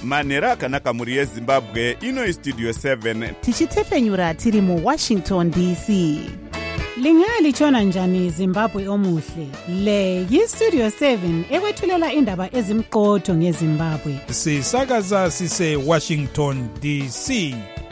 manhero akanaka mhuri yezimbabwe. Ino Studio 7 tichitefenyura tiri muWashington DC. Lingalitshona njani Zimbabwe omuhle? Le yiStudio 7 ekwethulela indaba ezimqotho ngeZimbabwe. Sisakaza sise Washington DC.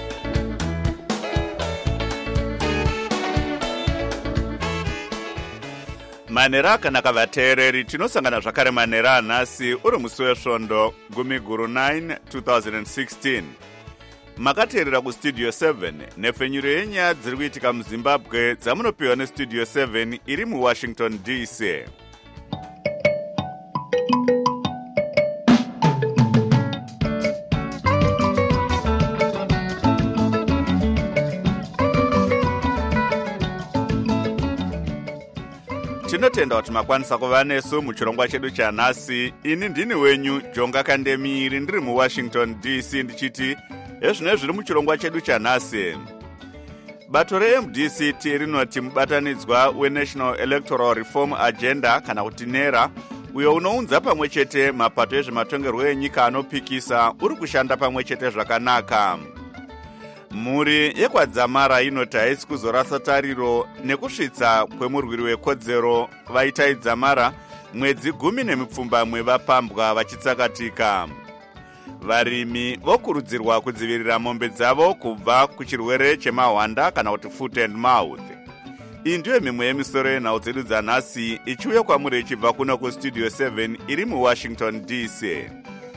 manhero akanaka vateereri, tinosangana zvakare manhero anhasi uri musi wesvondo 19 2016. Makateerera kuStudio 7 nhefenyuro yenyaya dziri kuitika muZimbabwe dzamunopiwa neStudio 7 iri muWashington DC. Tinotenda kuti makwanisa kuva nesu muchirongwa chedu chanhasi. Ini ndini wenyu Jonga Kandemiri ndiri muWashington DC ndichiti ezvino zviri muchirongwa chedu chanhasi. Bato reMDCT rinoti mubatanidzwa weNational Electoral Reform Agenda kana kuti NERA, uyo unounza pamwe chete mapato ezvematongerwo enyika anopikisa, uri kushanda pamwe chete zvakanaka. Mhuri yekwadzamara inoti haisi kuzorasa tariro nekusvitsa kwemurwiri wekodzero vaitaidzamara mwedzi 10 vapambwa vachitsakatika. Varimi vokurudzirwa kudzivirira mombe dzavo kubva kuchirwere chemahwanda kana kuti foot and mouth. Iyi ndiyo mimwe yemisoro yenhau dzedu dzanhasi ichiuya kwamuri ichibva kuno kuStudio 7 iri muWashington DC.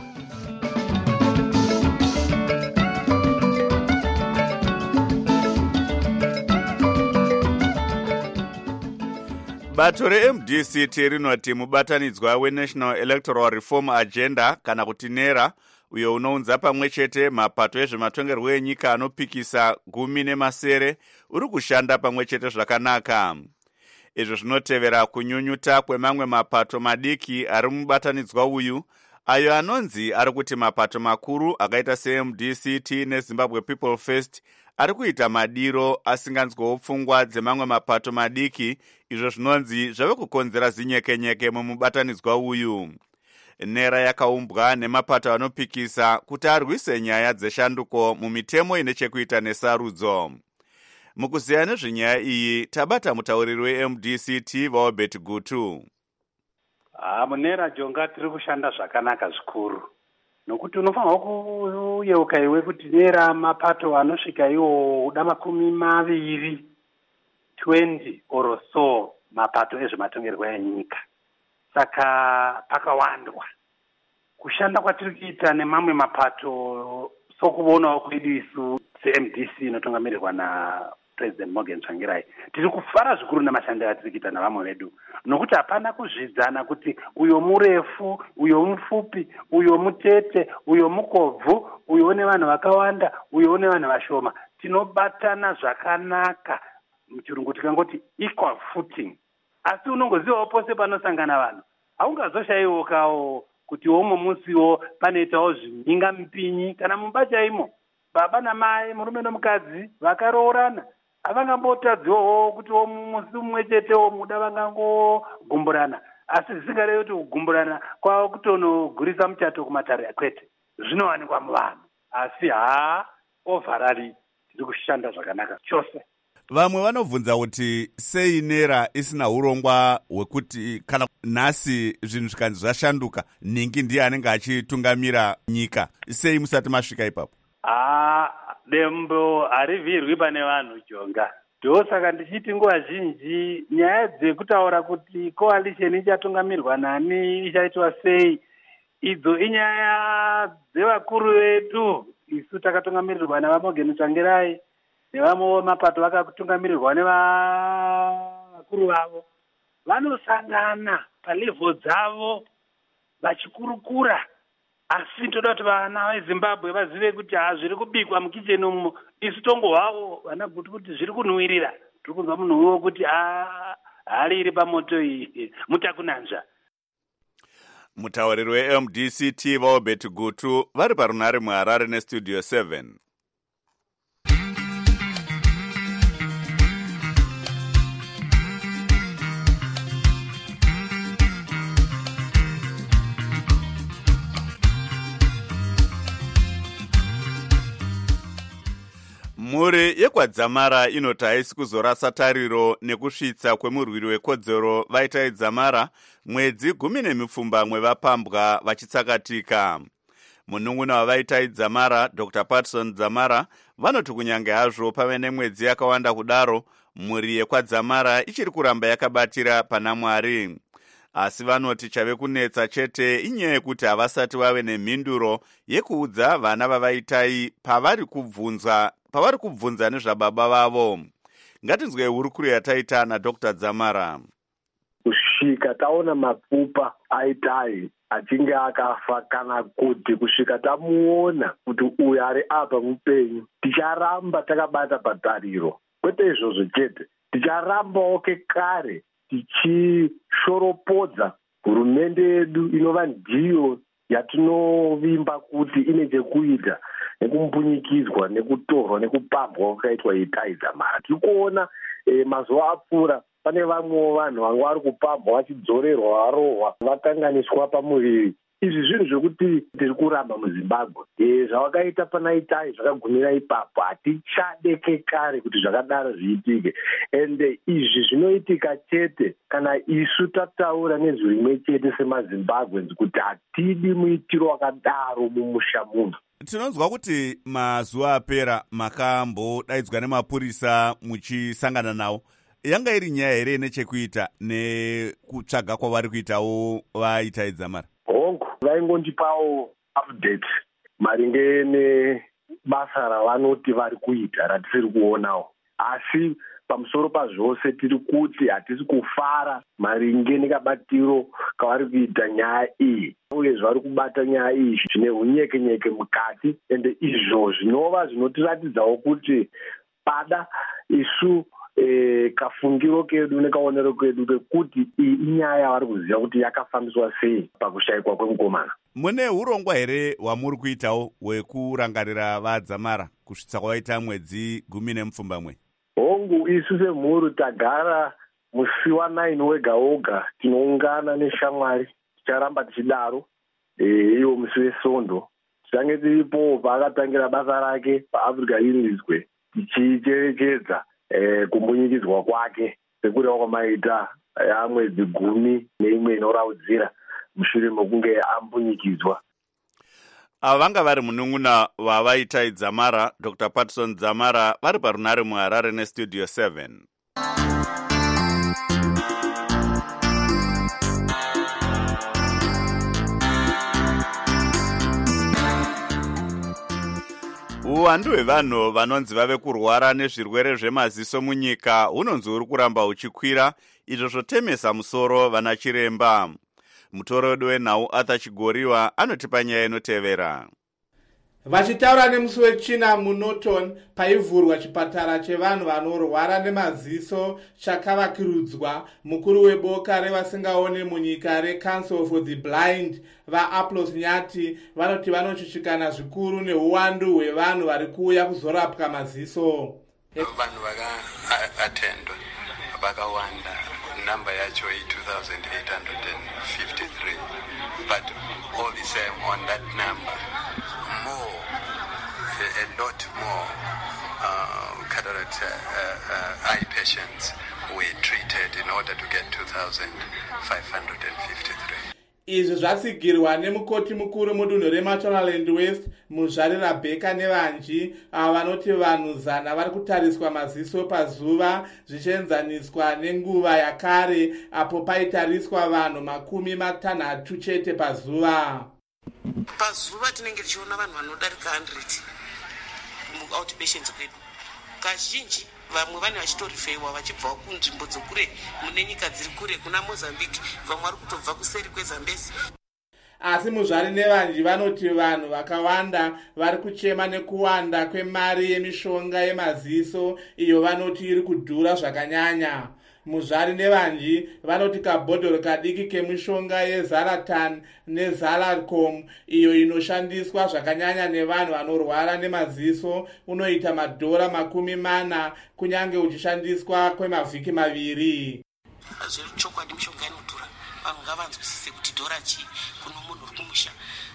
Bato reMDCT rinoti mubatanidzwa weNational Electoral Reform Agenda kana kuti NERA, uyo unounza pamwe chete mapato ezvematongerwo enyika anopikisa 10 uri kushanda pamwe chete zvakanaka. Izvo zvinotevera kunyunyuta kwemamwe mapato madiki ari mubatanidzwa uyu, ayo anonzi ari kuti mapato makuru akaita seMDCT neZimbabwe People First ari kuita madiro asinganzwawo pfungwa dzemamwe mapato madiki, izvo zvinonzi zvave kukonzera zinyekenyeke mumubatanidzwa uyu. NERA yakaumbwa nemapato anopikisa kuti arwise nyaya dzeshanduko mumitemo ine chekuita nesarudzo. Mukuziya nezvenyaya iyi tabata mutauriri weMDCT Vaobert Gutu. MuNERA Jonga tiri kushanda zvakanaka zvikuru, nokuti unofanirwa kuyeuka iwe kuti NERA mapato anosvika iwo uda 20 or so mapato ezvematongerwo enyika. Saka pakawandwa kushanda kwatiri kuita nemamwe mapato sokuonawo kwedu isu seMDC inotungamirirwa naPresident Morgan Tsvangirai. Tiri kufara zvikuru namashandiro atiri kuita navamwe vedu, nokuti hapana kuzvidzana kuti uyo murefu, uyo mupfupi, uyo mutete, uyo mukobvu, uyo une vanhu vakawanda, uyo une vanhu vashoma. Tinobatana zvakanaka, muchirungu tikangoti equal footing. Asi unongozivawo pose panosangana vanhu, haungazoshayiwokawo kuti omwe musiwo panoitawo zvimhinga mipinyi kana mumba chaimo. Baba namai, murume nomukadzi vakaroorana havangambotadziwawo kuti musi mumwe chetewo muda vangangogumburana, asi zvisingarevi kuti kugumburana kwavo kutonogurisa muchato kumatare kwete. Zvinowanikwa muvanhu, asi ovharari tiri kushanda zvakanaka chose. Vamwe vanobvunza kuti sei NERA isina urongwa hwekuti kana nhasi zvinhu zvikanzi zvashanduka ningi ndiye anenge achitungamira nyika, sei musati masvika ipapo? Dembo harivhirwi pane vanhu Jonga. Ndosaka ndichiti nguva zhinji nyaya dzekutaura kuti coalition ichatungamirwa nani, ichaitwa sei, idzo inyaya dzevakuru vedu. Isu takatungamirirwa navaMorgan Tsvangirai, nevamwe mapato vakatungamirirwa nevakuru vavo. Vanosangana palevel dzavo vachikurukura, asi toda kuti vana veZimbabwe vazive kuti zviri kubikwa mukicheni umo isu tongohwawo vana kuti zviri kunhuwirira. Tiri kunzwa munhu uwo kuti hari iri pamoto iyi mutakunanzva. Mutauriri weMDCT Vaobert Gutu vari parunhare muHarare neStudio 7. Mhuri yekwadzamara inoti haisi kuzorasa tariro nekusvitsa kwemurwiri wekodzero Vaitai Dzamara mwedzi 10 vapambwa vachitsakatika. Munun'una wavaitai Dzamara, Dr. Patson Dzamara, vanoti kunyange hazvo pave nemwedzi yakawanda kudaro, mhuri yekwadzamara ichiri kuramba yakabatira pana Mwari. Asi vanoti chave kunetsa chete inyaya yekuti havasati vave nemhinduro yekuudza vana vavaitai pavari kubvunza nezvababa vavo. Ngatinzwe hurukuro yataita naDr. Dzamara. Kusvika taona mapfupa aitai achinge akafa kana kuti kusvika tamuona kuti uyu ari apa mupenyu, ticharamba takabata patariro. Kwete izvozvo chete, ticharambawo kekare tichishoropodza hurumende yedu inova ndiyo yatinovimba kuti ine chekuita nekumbunyikidzwa nekutorwa nekupambwa kwakaitwa Vaitai Dzamara. Tiri kuona mazuva apfuura pane vamwewo vanhu vanga vari kupambwa vachidzorerwa varohwa vakanganiswa pamuviri. Izvi zvinhu zvekuti tiri kuramba muZimbabwe. Zvavakaita pana Itai zvakagumira ipapo, hatichade kekare kuti zvakadaro zviitike. Ende izvi zvinoitika chete kana isu tataura nezwi rimwe chete semaZimbabweans kuti hatidi muitiro wakadaro mumusha muno. Tinonzwa kuti mazuva apera makambodaidzwa nemapurisa muchisangana nawo. Yanga iri nyaya here nechekuita nekutsvaga kwavari kuitawo Vaitai Dzamara? Hongu, vaingondipawo update maringe nebasa ravanoti vari kuita ratisiri kuonawo. Asi pamusoro pazvose tiri kuti hatisi kufara maringe nekabatiro kavari kuita nyaya iyi. Uye zvari kubata nyaya iyi zvine hunyekenyeke mukati. Ende izvo zvinova zvinotiratidzawo kuti pada isu kafungiro kedu nekaonero kedu kekuti iyi inyaya yavari kuziva kuti yakafambiswa sei pakushayikwa kwemukomana. Mune urongwa here hwamuri kuitawo hwekurangarira vaDzamara kusvitsa kwavaita mwedzi 10 Hongu, isu semhuri tagara musi wa9 wega woga tinoungana neshamwari, ticharamba tichidaro. Iwo musi weSondo tichange tiripo paakatangira basa rake paAfrica Unizwe tichicherechedza kumbunyikidzwa kwake sekuti kwamaita mwedzi 11 inoraudzira mushure mekunge ambunyikidzwa. Ava vanga vari munun'una wavaitai Dzamara, Dr. Patson Dzamara, vari parunare muHarare neStudio 7. Uwandu hwevanhu vanonzi vave kurwara nezvirwere zvemaziso munyika hunonzi huri kuramba huchikwira, izvo zvotemesa musoro vana chiremba. Mutoro wedu wenhau Arthur Chigoriwa anotipa nyaya inotevera. Vachitaura nemusi wechina muNorton paivhurwa chipatara chevanhu vanorwara nemaziso chakavakirudzwa, mukuru weboka revasingaoni munyika reCouncil for the Blind vaAplos Nyati vanoti vanochichikana zvikuru neuwandu hwevanhu vari kuuya kuzorapwa maziso. Vanhu vakaatendwa vakawanda, namba yacho 2853, but all the same on that number a lot more cataract eye patients were treated in order to get 2,553. Izvi zvatsigirwa nemukoti mukuru mudunhu reMashonaland West muzvarira Bheka nevanji vanoti vanhu 100 vari kutariswa maziso pazuva zvichienzaniswa nenguva yakare apo paitariswa vanhu 60 chete pazuva. Pazuva tinenge tichiona vanhu vanodarika 100 mu-outpatients kwedu. Kazhinji vamwe vane vachitorifeiwa vachibva kunzvimbo dzokure mune nyika dziri kure kuna Mozambique, vamwe vari kutobva kuseri kweZambezi. Asi muzvari nevanji vanoti vanhu vakawanda vari kuchema nekuwanda kwemari yemishonga yemaziso iyo vanoti iri kudhura zvakanyanya. Muzvari nevanji vanoti kabhodhoro kadiki kemishonga yeZaratan neZaracom iyo inoshandiswa zvakanyanya nevanhu vanorwara nemaziso unoita $40 kunyange uchishandiswa kwemavhiki 2. Zviri chokwadi mishonga inodhura. Vanhu ngavanzwisise kuti dhora chii kuno munhu uri kumusha.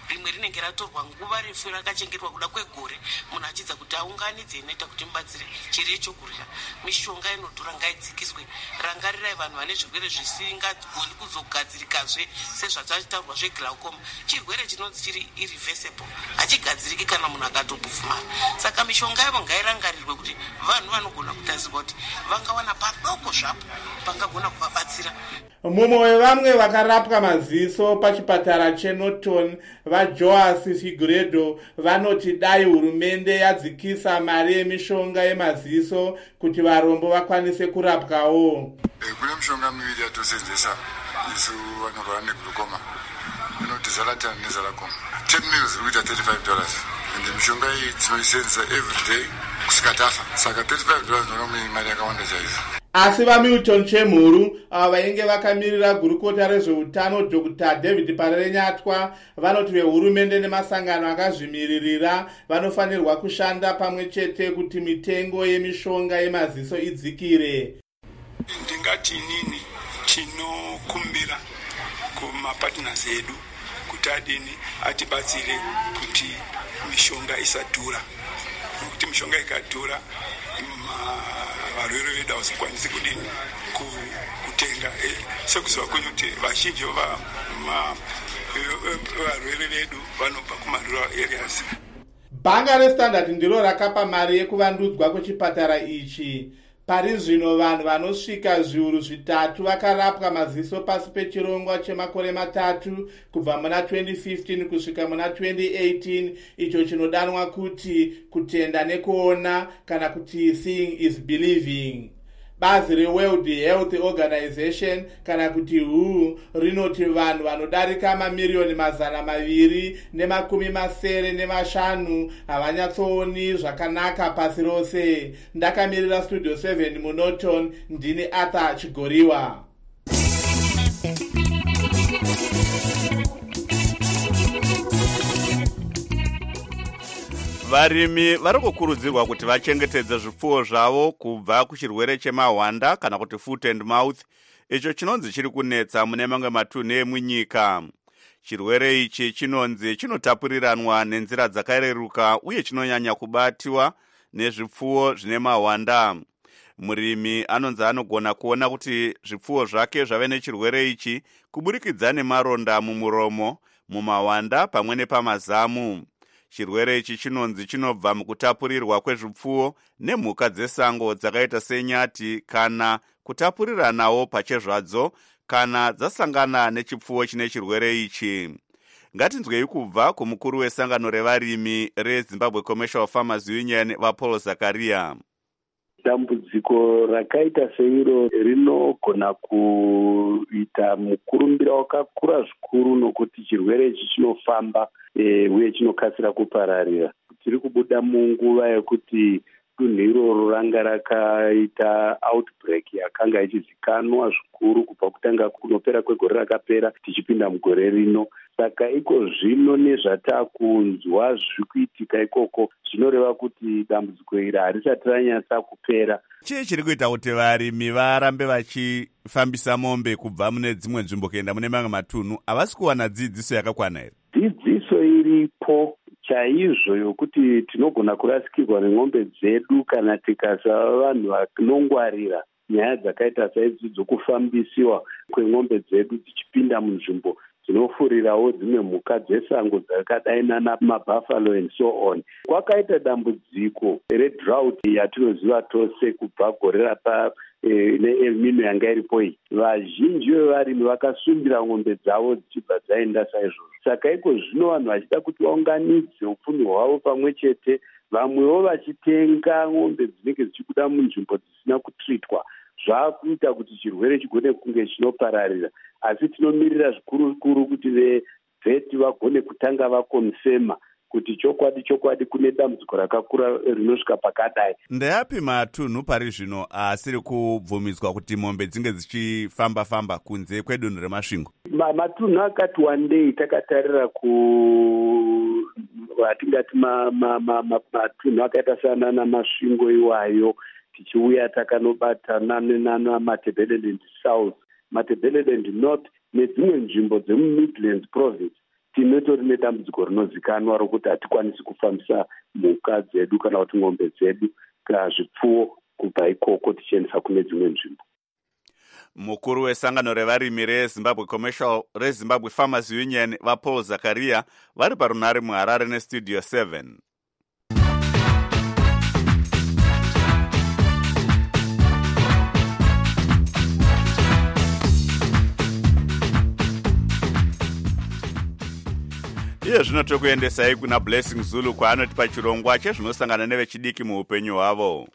rimwe rinenge ratorwa nguva refu rakachengetwa kuda kwegore, munhu achidza kuti aunganidze inoita kuti mubatsire chiri chokudya. Mishonga inodhura ngaidzikiswe. Rangarirai vanhu vane zvirwere zvisingagoni kuzogadzirikazve sezvatachitaurwa zveglaucoma. Chirwere chinonzi chiri irreversible, hachigadziriki kana munhu akatobvumara. Saka mishonga yavo ngairangarirwe kuti vanhu vanogona kutarisirwa kuti vangawana padoko zvapo pangagona kuvabatsira. Mumwe wevamwe vakarapwa maziso pachipatara cheNorton, vaJoas Figueiredo, vanoti dai hurumende yadzikisa mari yemishonga yemaziso kuti varombo vakwanise kurapwawo. Kune mishonga miviri yatosenzesa isu vanorwara neglukoma, inoti Zalatan neZalacom. 10 mils ziri kuita $35, ende mishonga iyi tinoisenzesa every day kusvika tafa. Saka $35 ndonomwe mari yakawanda chaizvo. Asi vaMilton Chemhuru, ava vainge vakamirira gurukota rezveutano Dr. David Parenyatwa, vanoti vehurumende nemasangano akazvimiririra vanofanirwa kushanda pamwe chete kuti mitengo yemishonga yemaziso idzikire. Ndingati nini chinokumbira kumapartners edu kuti adini atibatsire kuti mishonga isadhura, nokuti mishonga ikadhura varwere vedu havazokwanisi kudini kutenga. Sekuziva kwenyu kuti vazhinji varwere vedu vanobva kumarural areas. Bhanga reStandard ndiro rakapa mari yekuvandudzwa kwechipatara ichi. Pari zvino vanhu vanosvika zviuru 3 vakarapwa maziso pasi pechirongwa chemakore 3 kubva muna 2015 kusvika muna 2018, icho chinodanwa kuti kutenda nekuona kana kuti seeing is believing. Bazi reWorld Health Organization kana kuti WHO rinoti vanhu vanodarika mamiliyoni 295 havanyatsooni zvakanaka pasi rose. Ndakamirira Studio 7 muNorton, ndini Arthur Chigoriwa. Varimi vari kukurudzirwa kuti vachengetedze zvipfuwo zvavo kubva kuchirwere chemahwanda kana kuti foot and mouth, icho chinonzi chiri kunetsa mune mamwe matunhu emunyika. Chirwere ichi chinonzi chinotapuriranwa nenzira dzakareruka uye chinonyanya kubatiwa nezvipfuwo zvine mahwanda. Murimi anonzi anogona kuona kuti zvipfuwo zvake zvave nechirwere ichi kuburikidza nemaronda mumuromo, mumahwanda pamwe nepamazamu. Chirwere ichi chinonzi chinobva mukutapurirwa kwezvipfuwo nemhuka dzesango dzakaita senyati kana kutapuriranawo pachezvadzo kana dzasangana nechipfuwo chine chirwere ichi. Ngatinzwei kubva kumukuru wesangano revarimi reZimbabwe Commercial Farmers Union vaPaul Zakaria. Dambudziko rakaita seiro rinogona kuita mukurumbira wakakura zvikuru nokuti chirwere ichi chinofamba uye chinokasira kupararira. Tiri kubuda munguva yekuti dunhu iroro ranga rakaita outbreak yakanga ichizikanwa zvikuru kubva kutanga kunopera kwegore rakapera tichipinda mugore rino. Saka iko zvino nezvatakunzwa zviri kuitika ikoko zvinoreva kuti dambudziko iri harisati ranyatsa kupera. Chii chiri kuita kuti varimi varambe vachifambisa mombe kubva mune dzimwe nzvimbo kuenda mune mamwe matunhu? Havasi kuwana dzidziso yakakwana here? Dzidziso iripo chaizvo yokuti tinogona kurasikirwa nemombe dzedu kana tikasava vanhu vanongwarira nyaya dzakaita saidzi dzokufambisiwa kwemombe dzedu dzichipinda munzvimbo dzinofurirawo dzimwe mhuka dzesango dzakadai nana mabuffalo and so on. Kwakaita dambudziko redrought yatinoziva tose kubva gore rapa neEl Nino yanga iripo iyi. Vazhinji vevarimi vakasundira mombe dzavo dzichibva dzaenda saizvozvo. Saka iko zvino vanhu vachida kuti vaunganidze upfumi hwavo pamwe chete, vamwewo vachitenga mombe dzinenge dzichibuda munzvimbo dzisina kutritwa, zvakuita kuti chirwere chigone kunge chinopararira. Asi tinomirira zvikuru kuti vevheti vagone kutanga vakonfema kuti chokwadi kune dambudziko rakakura rinosvika pakadai. Ndeapi matunhu pari zvino asiri kubvumidzwa kuti mombe dzinge dzichifamba-famba kunze kwedunhu reMasvingo? Matunhu akati wandei takatarira atingati matunhu akaita sana Masvingo iwayo, tichiuya takanobatana Matabeleland South, Matabeleland North nedzimwe nzvimbo dzemuMidlands Province. tinotori nedambudziko rinozikanwa rokuti hatikwanisi kufambisa mhuka dzedu kana kuti ng'ombe dzedu kana zvipfuwo kubva ikoko tichiendesa kune dzimwe nzvimbo. Mukuru wesangano revarimi reZimbabwe Farmers Union vaPaul Zakaria vari parunare muHarare neStudio 7. Iye zvino tokuendesai kuna Blessing Zulu kwaanoti pachirongwa chezvinosangana nevechidiki muupenyu hwavo.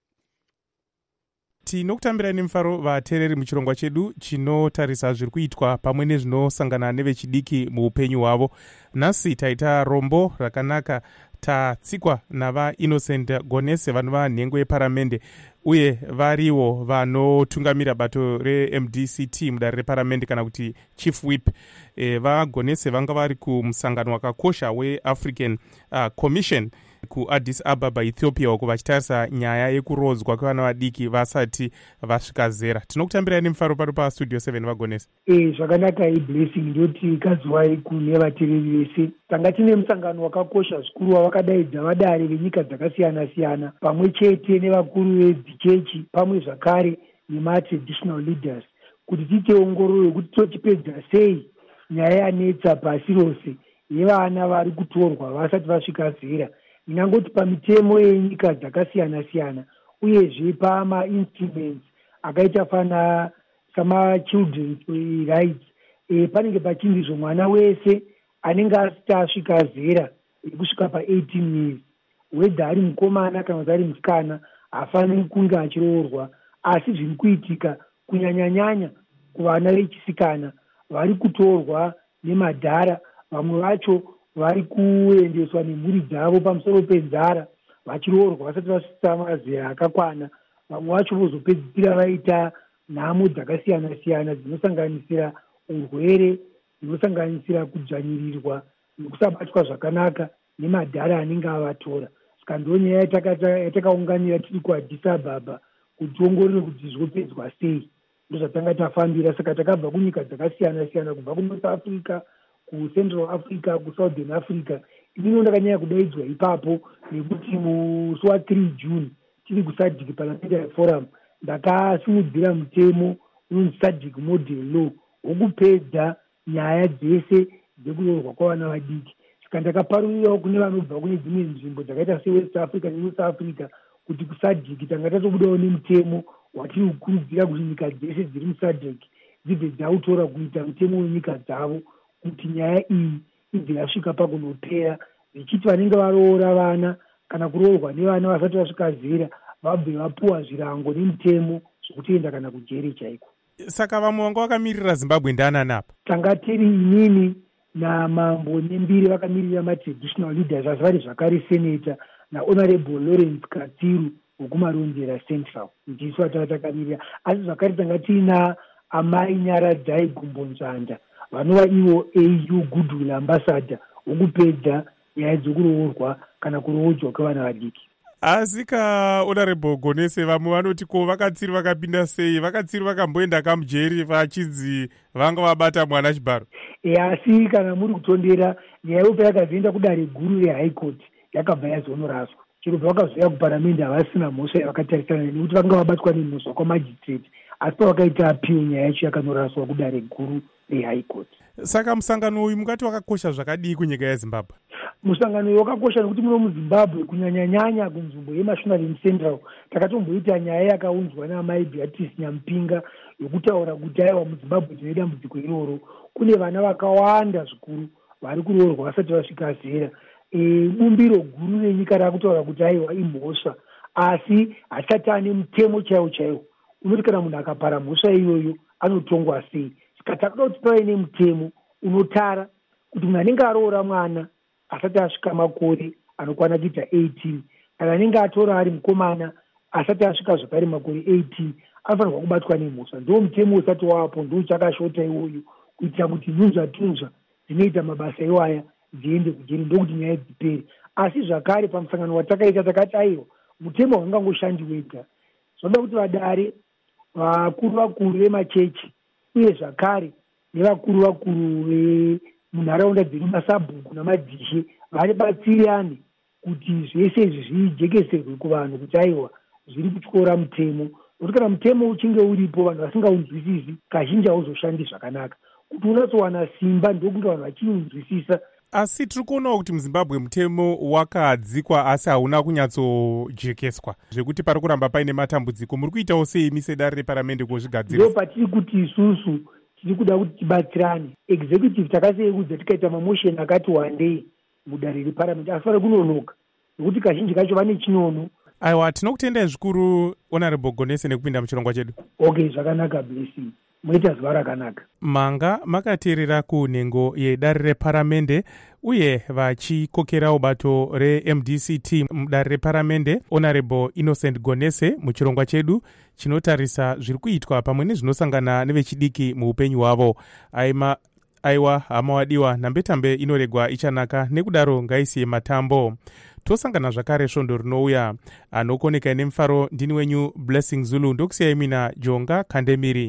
Tinokutambira nemufaro vateereri muchirongwa chedu chinotarisa zviri kuitwa pamwe nezvinosangana nevechidiki muupenyu hwavo. Nhasi taita rombo rakanaka tatsikwa nava Innocent Gonese vanova nhengo yeparamende uye variwo vanotungamira bato reMDCT mudare reparamende kana kuti Chief Whip. Vagonese vanga vari kumusangano wakakosha weAfrican Commission kuAddis Ababa, Ethiopia, uko vachitarisa nyaya yekurodzwa kwevana vadiki vasati vasvika zera. Tinokutambirai nemufaro pano paStudio 7 vagonese. Zvakanaka iBlessing ndoti kadziwai kune vateereri vese. Tanga tine musangano wakakosha zvikuru wavakadaidza vadare venyika dzakasiyana siyana pamwe chete nevakuru vedzichechi pamwe zvakare nematraditional leaders kuti titeongorore kuti tochipedza sei nyaya yanetsa pasi rose yevana vari kutorwa vasati vasvika zera. Ndingangoti pamitemo yenyika dzakasiyana siyana uyezve pama-instruments akaita fana sama-children's rights panenge pachinzizvo mwana wese anenge asati asvika zera kusvika pa18 years wedha ari mukomana kana kuti ari musikana hafaniri kunge achiroorwa. Asi zviri kuitika kunyanyanyanya kuvana vechisikana vari kutorwa nemadhara, vamwe vacho vari kuendeswa nemhuri dzavo pamusoro penzara vachiroorwa vasati vasvitsa mazera akakwana. Vamwe vacho vozopedzisira vaita nhamo dzakasiyana siyana dzinosanganisira urwere, dzinosanganisira kudzvanyirirwa nekusabatwa zvakanaka nemadhara anenge avatora. Saka ndonyaya yatakaunganira tiri kuAddis Ababa kuti tiongorore kuti zvopedzwa sei. Ndozvatanga tafambira. Saka takabva kunyika dzakasiyana siyana, kubva kuNorth Africa, kuCentral Africa, kuSouthern Africa. Inini ndakanyanya kudaidzwa ipapo nekuti musi wa3 June tiri kuSADC Parliamentary Forum ndakasimudzira mutemo unonzi SADC Model Law wokupedza nyaya dzese dzekuroorwa kwavana vadiki. Saka ndakaparurirawo kune vanobva kune dzimwe nzvimbo dzakaita seWest Africa neNorth Africa kuti kuSADC tanga tatobudawo nemutemo watiri kukurudzira kuti nyika dzese dziri muSADC dzibve dzautora kuita mutemo wenyika dzavo kuti nyaya iyi ibve yasvika pakunopera, zvichiti vanenge varoora vana kana kuroorwa nevana vasati vasvika zera vabve vapuwa zvirango nemutemo zvokutoenda kana kujeri chaiko. Saka vamwe vanga vakamirira Zimbabwe ndananapa tanga tiri inini naMambo Nembiri vakamirira matraditional leaders, asi vari zvakare seneta naHonorable Lawrence Katsiru wekumaronzera Central ndisu vatava takamirira. Asi zvakare tanga tiina amai Nyaradzai Gumbonzvanda vanova ivo AU Goodwill Ambassador wokupedza nyaya dzokuroorwa kana kuroodzwa kwevana vadiki. Asi kaHonorable Gonese vamwe vanoti ko Vakatsiru vakapinda sei? Vakatsiru vakamboenda kamujeri vachinzi vanga vabata mwana chibharo. Asi kana muri kutondera nyaya yopa yakazoenda kudare guru reHigh Court yakabva yazonoraswa. Chirobva vakazoya kuparamende havasina mhosva yavakatarisana nekuti vanga vabatwa nemhosva kwamajistrate, asi pavakaita appeal nyaya yacho yakanoraswa kudare guru reHigh Court. Saka musangano uyu mungati wakakosha zvakadii kunyika yeZimbabwe? Musangano uyu wakakosha nekuti muno muZimbabwe kunyanyanyanya kunzvimbo yeMashonaland Central takatomboita nyaya yakaunzwa naamai Beatrice Nyampinga yokutaura kuti aiwa muZimbabwe tine dambudziko iroro. Kune vana vakawanda zvikuru vari kuroorwa vasati vasvika zera. Bumbiro guru renyika rakutaura kuti aiwa imhosva, asi hasati ane mutemo chaiwo chaiwo unoti kana munhu akapara mhosva iyoyo anotongwa sei. Saka takuda kuti pave nemutemo unotara kuti munhu anenge aroora mwana asati asvika makore anokwana kuita 18 kana anenge atora ari mukomana asati asvika zvakare makore 18 anofanirwa kubatwa nemhosva. Ndo mutemo usati wapo, ndo chakashota iwoyo kuitira kuti nhunzva dzinoita mabasa iwaya dziende kujeri, ndokuti nyaya dzipere. Asi zvakare pamusangano watakaita takati aiwa mutemo haungangoshandi wega, zvoda kuti vadare vakuru vakuru vemachechi uye zvakare nevakuru vakuru munharaunda dziri masabhuku namadhishe vabatsirane kuti zvese izvi zvijekeserwe kuvanhu kuti aiwa zviri kutyora mutemo, nokuti kana mutemo uchinge uripo vanhu vasingaunzwisisi kazhinji hauzoshandi zvakanaka. Kuti unatsowana simba ndokunge vanhu vachiunzwisisa. Asi tiri kuonawo kuti muzimbabwe mutemo wakadzikwa asi hauna kunyatsojekeswa, zvekuti pari kuramba paine matambudziko. Muri kuitawo sei imi sedare reparamende kuzvigadzirisa? Ndo patiri kuti isusu tiri kuda kuti tibatsirane. Executive takaseekudza tikaita mamosheni akati wandei mudare reparamende asi pari kunonoka nokuti kazhinji kacho vane chinono. Aiwa, tinokutendai zvikuru Honorable Gonese nekupinda muchirongwa chedu. Okay, zvakanaka Blessing. Moita zuva rakanaka. Manga makateerera kunhengo yedare reparamende uye vachikokerawo bato reMDCT mudare reparamende Honorable Innocent Gonese muchirongwa chedu chinotarisa zviri kuitwa pamwe nezvinosangana nevechidiki muupenyu hwavo. Aiwa hama wadiwa, nambetambe inoregwa ichanaka, nekudaro ngaisiye matambo. Tosangana zvakare svondo rinouya. Anokoneka nemufaro ndini wenyu Blessing Zulu, ndokusiyai mina Jonga Kandemiri.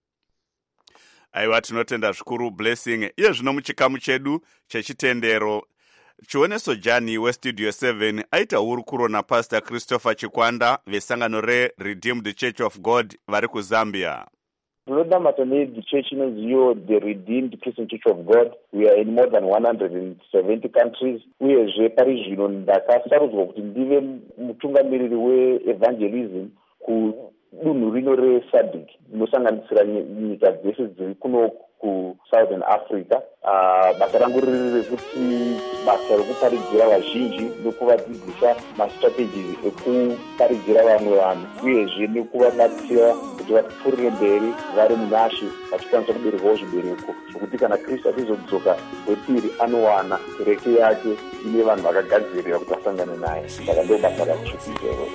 Aiwa, tinotenda zvikuru Blessing. Iye zvino muchikamu chedu chechitendero, Chioneso Jani weStudio 7 aita hurukuro naPastor Christopher Chikwanda vesangano reRedeemed Church of God vari kuZambia. Tinodamata the church inoziyo the Redeemed Christian Church of God. We are in more than 170 countries. Uyezve pari zvino ndakasarudzwa kuti ndive mutungamiriri weevangelism kudunhu rino reSADC rinosanganisira nyika dzese dziri kuno kuSouthern Africa. Basa rangu riri rekuti basa rekuparidzira vazhinji nekuvadzidzisa mastrategies ekuparidzira vamwe vanhu uyezve nekuvabatsira kuti vapfuurire mberi vari munashe vachikwanisa kuberekwawo zvibereko zvokuti kana Kristu achizodzoka wepiri anowana kereke yake ine vanhu vakagadzirira kuti vasangane naye. Saka ndo basa rakuchipizero.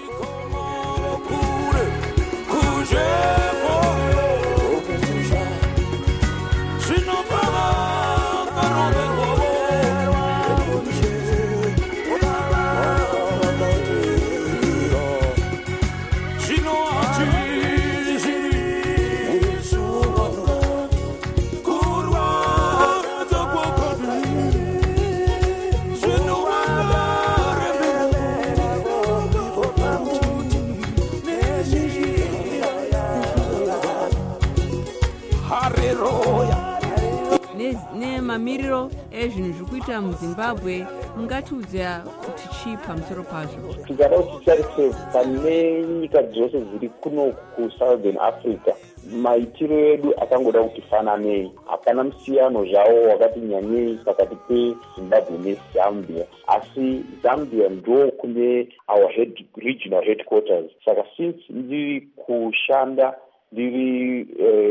Mamiriro ezvinhu zvikuita muZimbabwe mungatiudza kuti chii pamusoro pazvo? Tikada kuti titarise pane nyika dzose dziri kuno kuSouthern Africa, maitiro edu akangoda kuti fananei. Hapana musiyano zvawo wakati nyanyei pakati peZimbabwe neZambia, asi Zambia ndo kune our regional headquarters. Saka since ndiri kushanda ndiri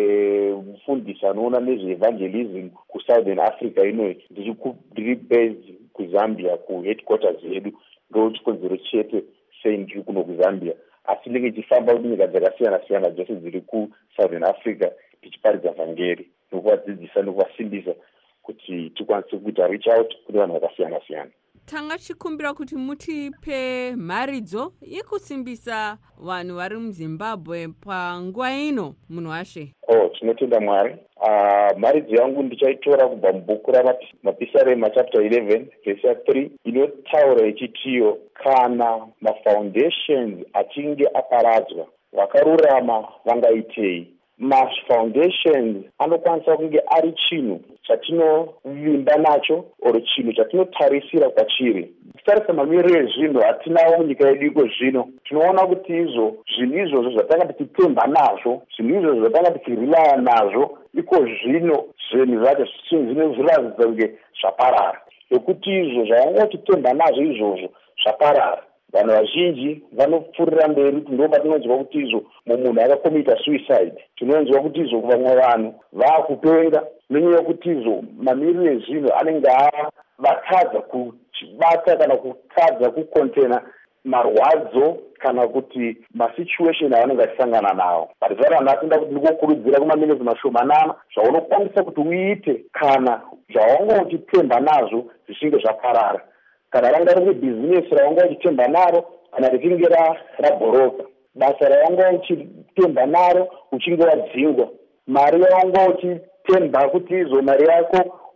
mufundisi anoona nezveevangelism kuSouthern Africa inoyi, ndiri based kuZambia kuheadquarters yedu, ndo chikonzero chete sendiri kuno kuZambia. Asi ndinenge ndichifamba kunyika dzakasiyana-siyana dzose dziri kuSouthern Africa tichiparidza vhangeri nokuvadzidzisa nokuvasimbisa kuti tikwanise kuita reach out kune vanhu vakasiyana-siyana. Tanga chikumbira kuti mutipe mharidzo yekusimbisa vanhu vari muZimbabwe panguva ino munhu washe. Tinotenda Mwari. Mharidzo yangu ndichaitora kubva mubhuku raMapisarema chapter 11 verse 3 inotaura ichitiyo, kana mafoundations achinge aparadzwa vakarurama vangaitei? Mafoundations anokwanisa kunge ari chinhu chatinovimba nacho oro chinhu chatinotarisira kwachiri. Titarisa mamiriro ezvinhu hatinawo munyika yedu iko zvino. Tinoona kuti zvinhu izvozvo zvatanga tichitemba nazvo, zvinhu izvozvo zvatanga tichirelaya nazvo, iko zvino zvinhu zvacho zvinoziratidza kunge zvaparara. Nokuti izvo zvavangatitemba nazvo izvozvo zvaparara. Vanhu vazhinji vanopfuurira mberi, ndo patinonzwa kuti izvo munhu akakomita suicide. Tinonzwa kuti izvo vamwe vanhu vakupenga nenyaya yekuti izvo mamiriro ezvinhu anenge vatadza kubata kana kutadza kukontena marwadzo kana kuti masituation avanenge achisangana nawo. Parizvaro nhasi nda kuti ndikokurudzira kumaminezi mashomanana zvaunokwanisa kuti uite kana zvawanga uchitemba nazvo zvichinge zvaparara. Kana ranga riri bhizinesi rawanga uchitemba naro kana richinge rabhoroka, basa rawanga uchitemba naro uchinge wadzingwa, mari yawanga uchitemba kuti izo mari yako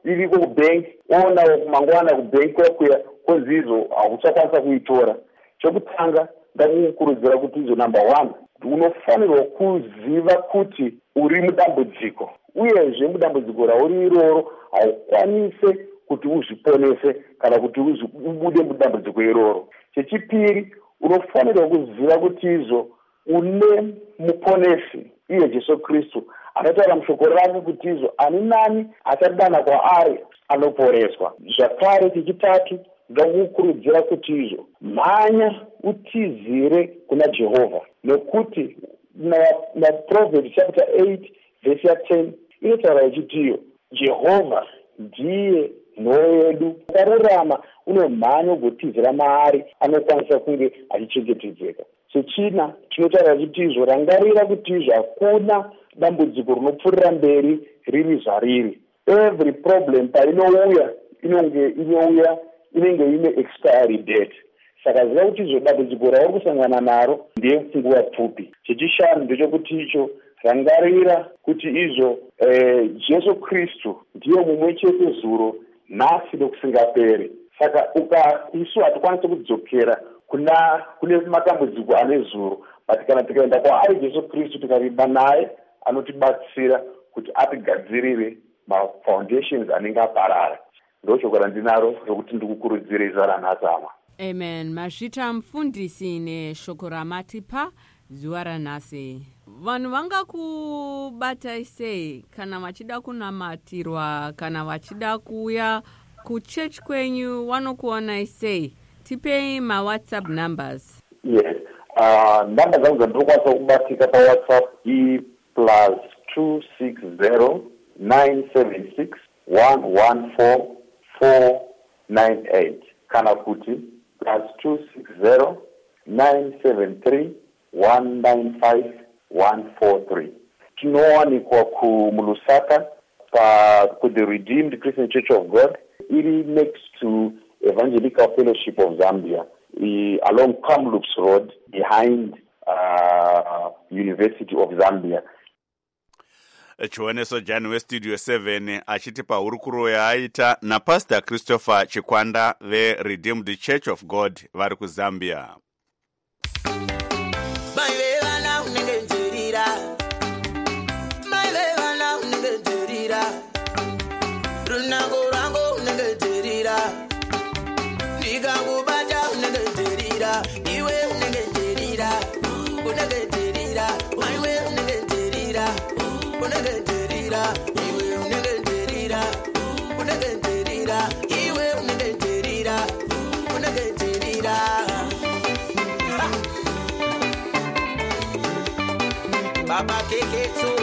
iriko kubank oona mangwana kubank kwakuya kwezizo hauchakwanisa kuitora. Chokutanga ndakukurudzira kuti izo number 1 unofanirwa kuziva kuti uri mudambudziko, uyezve mudambudziko rauri iroro haukwanise kuti uzviponese kana kuti ubude mudambudziko iroro. Chechipiri, unofanirwa kuziva kuti izvo une muponesi iye Jesu Kristu anotaura mushoko rake kuti izvo ani nani achadana kwaari anoporeswa. Zvakare chechitatu, ndakukurudzira kuti izvo mhanya utizire kuna Jehovha, nekuti naProverbs chapter 8 verse 10 inotaura ichitiyo Jehovha ndiye nhoo yedu, akarurama unomhanya ugotizira maari anokwanisa kunge achichengetedzeka. Chechina chinotaura kuti izvo rangarira kuti izvo hakuna dambudziko rinopfuurira mberi riri zvariri. Every problem painouya inenge ine expiry date. Saka ziva kuti izvo dambudziko rauri kusangana naro ndeyenguva pfupi. Chechishanu ndechekuti icho rangarira kuti izvo Jesu Kristu ndiye mumwe chete zuro nhasi nokusingaperi. Saka isu hatikwanisi kudzokera kune matambudziko ane zuro, but kana tikaenda kwaari Jesu Kristu tikariba naye anotibatsira kuti atigadzirire mafoundations anenge aparara. Ndoshoko randinaro rokuti ndikukurudzire izara nhasama. Amen. Mazvita mufundisi neshoko ramatipa zuva ranhasi. Vanhu vangakubatai sei kana vachida kunamatirwa, kana vachida kuuya kuchechi kwenyu vanokuonai sei? Tipei maWhatsApp numbers. Yes. Number zangu dzandinokwanisa kubatika paWhatsApp +260 976 114 498 kana kuti +260 973 195 143. Tinowanikwa kuMulusaka the Redeemed Christian Church of God, iri next to Evangelical Fellowship of Zambia, along Kamloops Road behind University of Zambia. Chioneso Jan weStudio 7 achitipa hurukuro yaaita naPastor Christopher Chikwanda veRedeemed Church of God vari kuZambia. Baba Keketo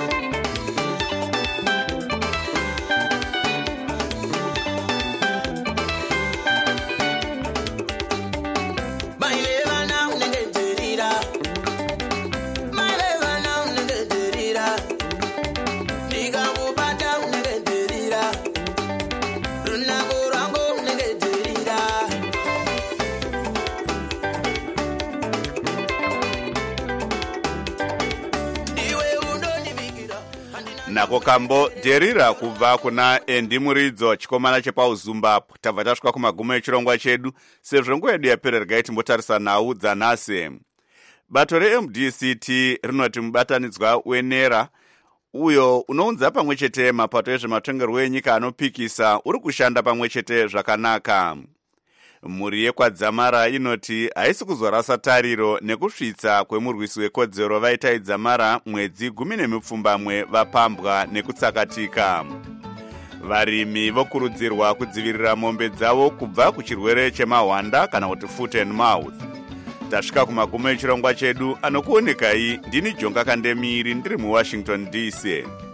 nako kambo derira kubva kuna endimuridzo chikomana chepauzumbapo. Tabva tasvika kumagumo echirongwa chedu, sezvo nguva yedu yapererwa itimbotarisa nhau dzanhasi. Bato reMDCT rinoti mubatanidzwa wenera uyo unounza pamwe chete mapato ezvematongerwo enyika anopikisa uri kushanda pamwe chete zvakanaka. Mhuri yekwadzamara inoti haisi kuzorasa tariro nekusvitsa kwemurwisi wekodzero vaitai dzamara mwedzi 10 vapambwa nekutsakatika. Varimi vokurudzirwa kudzivirira mombe dzavo kubva kuchirwere chemahwanda kana kuti foot and mouth. Tasvika kumagumo echirongwa chedu, anokuonekai ndini Jonga Kandemiri ndiri muWashington DC.